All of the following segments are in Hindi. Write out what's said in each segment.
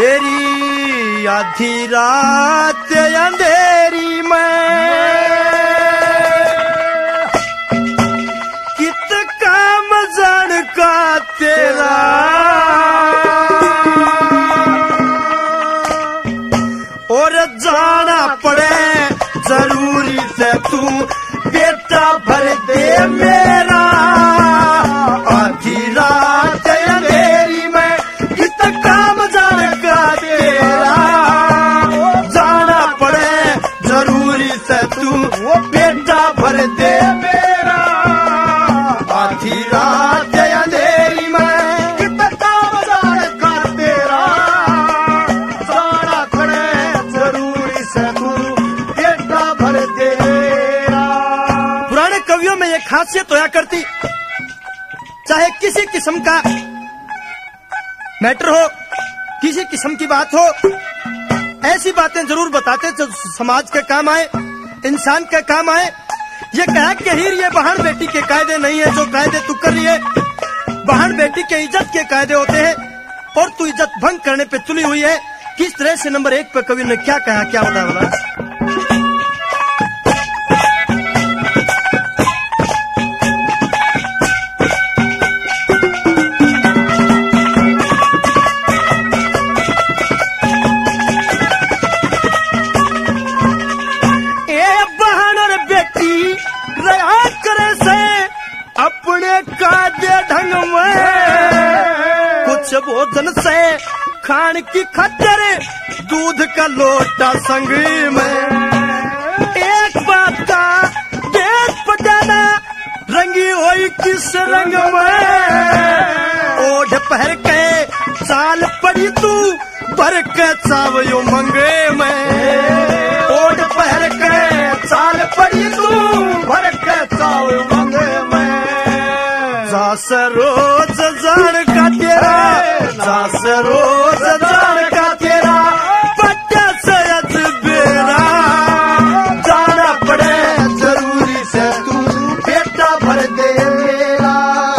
तेरी आधी रात अंधेरी में कित काम जान का तेरा और जाना पड़े जरूरी से तू बेटा भर दे मेरा आधी रात अंधेरी में कित काम जान का तेरा जाना पड़े जरूरी से तू बेटा भर दे मेरा आधी रात अंधेरी में कित काम जान का तेरा जाना पड़े जरूरी से तू बेटा भर दे। पुराने कवियों में एक खासियत होया करती, चाहे किसी किस्म का मैटर हो, किसी किस्म की बात हो, ऐसी बातें जरूर बताते जो समाज के काम आए, इंसान के काम आए। ये कह के हीर ये बहन बेटी के कायदे नहीं है, जो कायदे तू कर रही है बहन बेटी के इज्जत के कायदे होते हैं और तू इज्जत भंग करने पे तुली हुई है। किस तरह से नंबर 1 पे कवि ने क्या कहा, क्या बताया? भोजन से खान की खच्चर दूध का लोटा संग में एक बात का देश पटाना रंगी हुई किस रंग में ओढ़ पहर के चाल पड़ी तू भर के चावयो मंगे में ओढ़ पहर के चाल पड़ी तू भर के चावयो मंगे में जास रोज जान का तेरा जास रोज जान का तेरा पट्टा सयद बेरा जाना पड़े जरूरी से तू बेटा भर दे मेरा।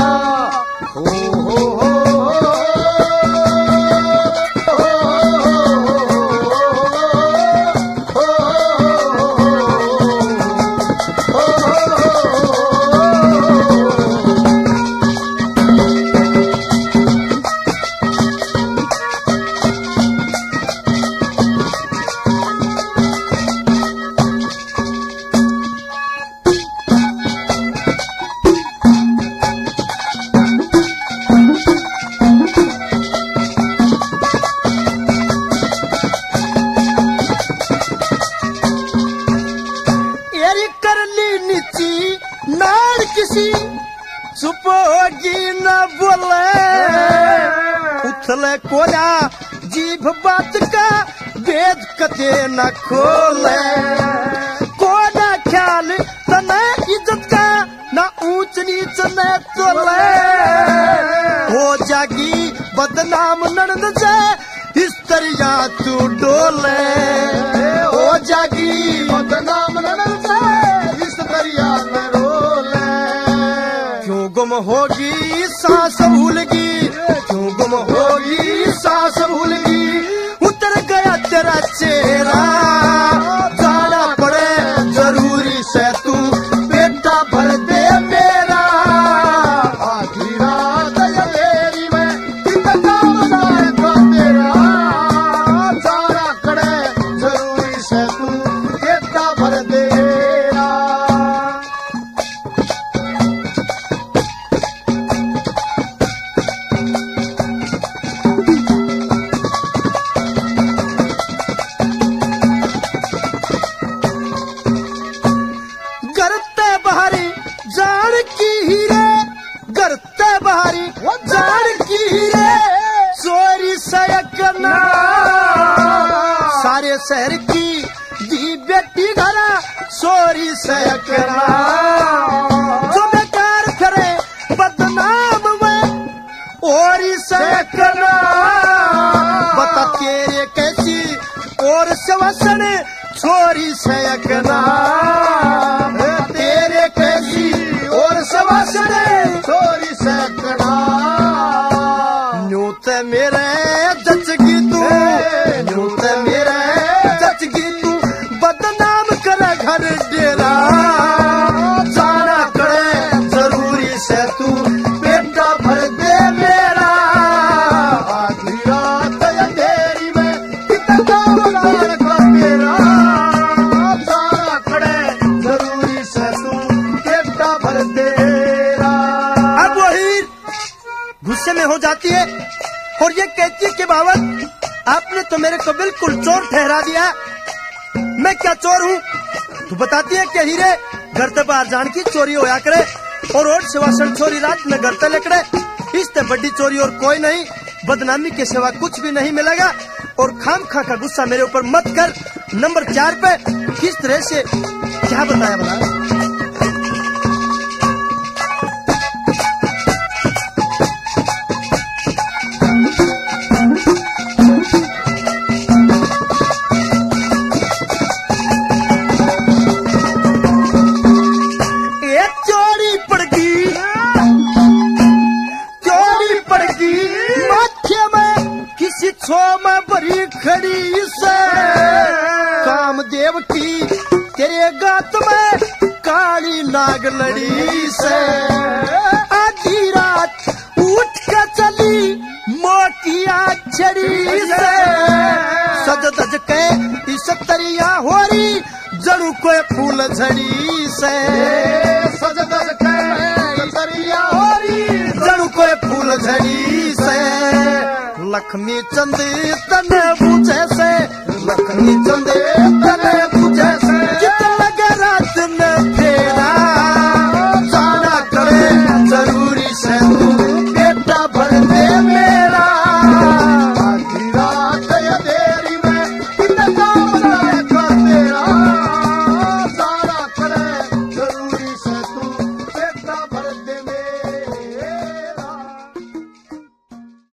चुप होगी न बोले उथले कोला जीभ बात का वेद कते न खोले कोना ख्याल तना इज्जत का न ऊंच नीच न तोले हो जागी बदनाम ननद से इस तरह तू डोले हो जागी बदनाम ननद से इस तरह में रोले क्यों गुम होगी सांस भूलगी क्यों गुम होगी सांस भूलगी उतर गया तेरा चेहरा जाना पड़े जरूरी से तू बेटा भर दे मेरा आधी रात अंधेरी में कितना मजा का तेरा जाना पड़े जरूरी से तू बेटा भर दे। सारे शहर की दी बेटी घरा सोरी सकना जो बेकार करे बदनाम में और सकना बता तेरे कैसी और सवसन छोरी सकना तेरे कैसी और सवसन छोरी सकना न्यू ते मेरे जचगी तू बुलाती है और ये कहती है कि बाबा आपने तो मेरे को बिल्कुल चोर ठहरा दिया। मैं क्या चोर हूँ? तो बताती है कि हीरे घर ते बाहर जान की चोरी होया करे और रोड सेवासन चोरी रात में घर ते लेकड़े, इससे बड़ी चोरी और कोई नहीं, बदनामी के सिवा कुछ भी नहीं मिलेगा। और खाम खा का गुस्सा मेरे ऊपर मत कर। नंबर 4 पे किस तरह से क्या बताया बता। में बड़ी खड़ी से कामदेव की तेरे गात में काली नाग लड़ी से आधी रात उठ के चली मोटिया छड़ी से सज दज के इस हो रही जड़ू को फूल झड़ी से सज दज के हो रही जड़ू को फूल झड़ी से लक्ष्मी चंद तने पूछे से लक्ष्मी चंद तने पूछे